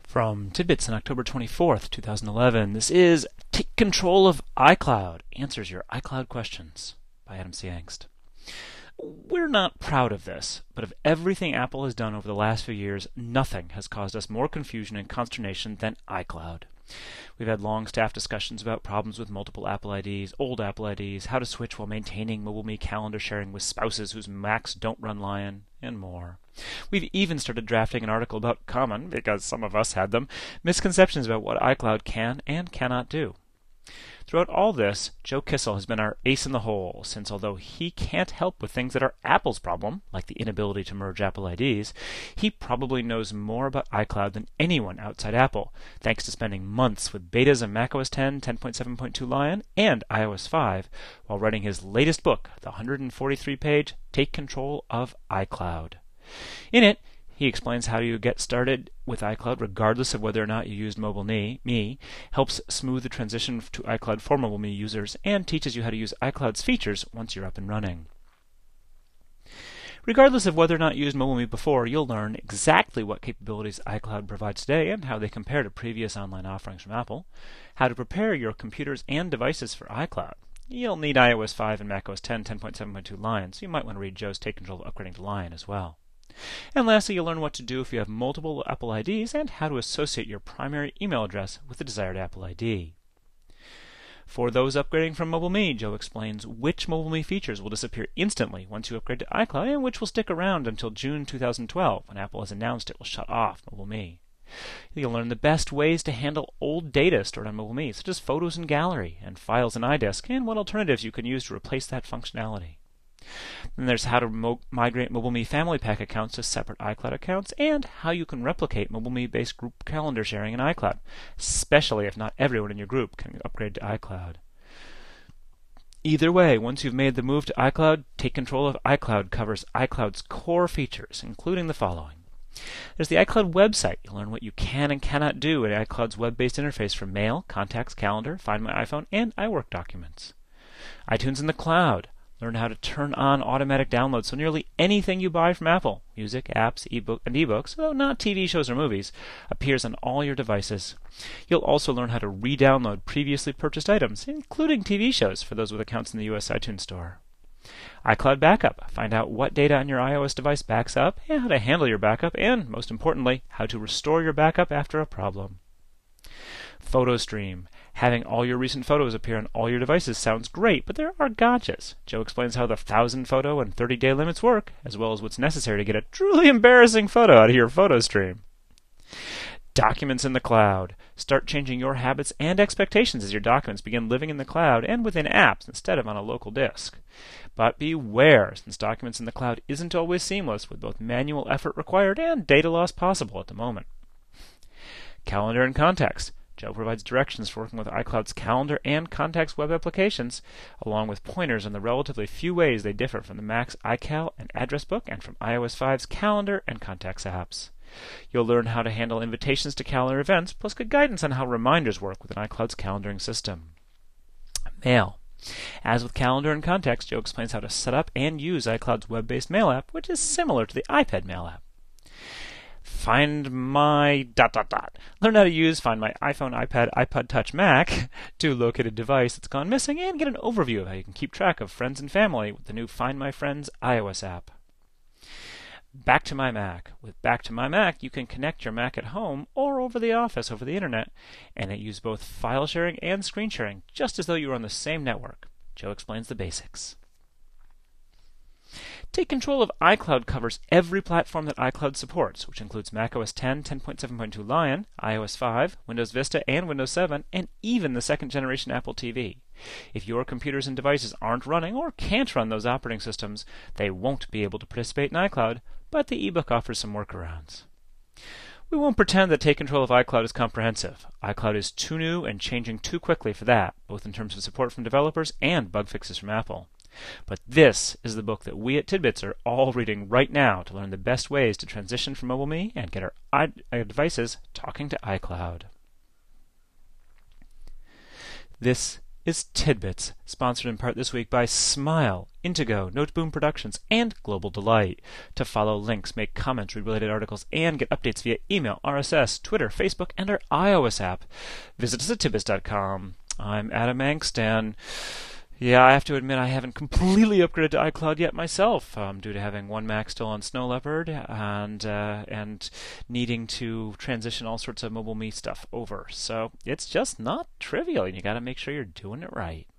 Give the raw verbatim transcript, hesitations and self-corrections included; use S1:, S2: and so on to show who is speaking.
S1: From Tidbits on October twenty-fourth, two thousand eleven, this is Take Control of iCloud, Answers Your iCloud Questions by Adam C. Engst. We're not proud of this, but of everything Apple has done over the last few years, nothing has caused us more confusion and consternation than iCloud. We've had long staff discussions about problems with multiple Apple I Ds, old Apple I Ds, how to switch while maintaining MobileMe calendar sharing with spouses whose Macs don't run Lion, and more. We've even started drafting an article about common, because some of us had them, misconceptions about what iCloud can and cannot do. Throughout all this, Joe Kissel has been our ace in the hole, since although he can't help with things that are Apple's problem, like the inability to merge Apple I Ds, he probably knows more about iCloud than anyone outside Apple, thanks to spending months with betas of macOS ten, ten point seven point two Lion, and i O S five, while writing his latest book, the one hundred forty-three page Take Control of iCloud. In it, he explains how you get started with iCloud regardless of whether or not you used MobileMe, helps smooth the transition to iCloud for MobileMe users, and teaches you how to use iCloud's features once you're up and running. Regardless of whether or not you used MobileMe before, you'll learn exactly what capabilities iCloud provides today and how they compare to previous online offerings from Apple, how to prepare your computers and devices for iCloud. You'll need i O S five and macOS ten, ten point seven point two Lion, so you might want to read Joe's Take Control of Upgrading to Lion as well. And lastly, you'll learn what to do if you have multiple Apple I Ds and how to associate your primary email address with the desired Apple I D. For those upgrading from MobileMe, Joe explains which MobileMe features will disappear instantly once you upgrade to iCloud and which will stick around until June two thousand twelve, when Apple has announced it will shut off MobileMe. You'll learn the best ways to handle old data stored on MobileMe, such as photos in Gallery and files in iDisk, and what alternatives you can use to replace that functionality. Then there's how to mo- migrate MobileMe Family Pack accounts to separate iCloud accounts, and how you can replicate MobileMe-based group calendar sharing in iCloud, especially if not everyone in your group can upgrade to iCloud. Either way, once you've made the move to iCloud, Take Control of iCloud covers iCloud's core features, including the following. There's the iCloud website. You'll learn what you can and cannot do in iCloud's web-based interface for Mail, Contacts, Calendar, Find My iPhone, and iWork documents. iTunes in the cloud. Learn how to turn on automatic downloads so nearly anything you buy from Apple, music, apps, ebook, and ebooks, though not T V shows or movies, appears on all your devices. You'll also learn how to re-download previously purchased items, including T V shows for those with accounts in the U S iTunes Store. iCloud Backup. Find out what data on your iOS device backs up, and how to handle your backup, and, most importantly, how to restore your backup after a problem. PhotoStream. Having all your recent photos appear on all your devices sounds great, but there are gotchas. Joe explains how the one thousand photo and thirty day limits work, as well as what's necessary to get a truly embarrassing photo out of your PhotoStream. Documents in the cloud. Start changing your habits and expectations as your documents begin living in the cloud and within apps instead of on a local disk. But beware, since documents in the cloud isn't always seamless, with both manual effort required and data loss possible at the moment. Calendar and Contacts. Joe provides directions for working with iCloud's Calendar and Contacts web applications, along with pointers on the relatively few ways they differ from the Mac's iCal and Address Book and from i O S five's Calendar and Contacts apps. You'll learn how to handle invitations to calendar events, plus good guidance on how reminders work within iCloud's calendaring system. Mail. As with Calendar and Contacts, Joe explains how to set up and use iCloud's web-based mail app, which is similar to the iPad mail app. Find My dot dot dot. Learn how to use Find My iPhone, iPad, iPod Touch, Mac to locate a device that's gone missing and get an overview of how you can keep track of friends and family with the new Find My Friends iOS app. Back to My Mac. With Back to My Mac, you can connect your Mac at home or over the office over the internet, and it uses both file sharing and screen sharing, just as though you were on the same network. Joe explains the basics. Take Control of iCloud covers every platform that iCloud supports, which includes macOS ten, ten point seven point two Lion, i O S five, Windows Vista, and Windows seven, and even the second generation Apple T V. If your computers and devices aren't running or can't run those operating systems, they won't be able to participate in iCloud, but the ebook offers some workarounds. We won't pretend that Take Control of iCloud is comprehensive. iCloud is too new and changing too quickly for that, both in terms of support from developers and bug fixes from Apple. But this is the book that we at Tidbits are all reading right now to learn the best ways to transition from MobileMe and get our, I- our devices talking to iCloud. This is Tidbits, sponsored in part this week by Smile, Intego, Noteboom Productions, and Global Delight. To follow links, make comments, read related articles, and get updates via email, R S S, Twitter, Facebook, and our iOS app, visit us at tidbits dot com. I'm Adam Angst, and yeah, I have to admit I haven't completely upgraded to iCloud yet myself, um, due to having one Mac still on Snow Leopard and uh, and needing to transition all sorts of mobile me stuff over. So it's just not trivial, and you got to make sure you're doing it right.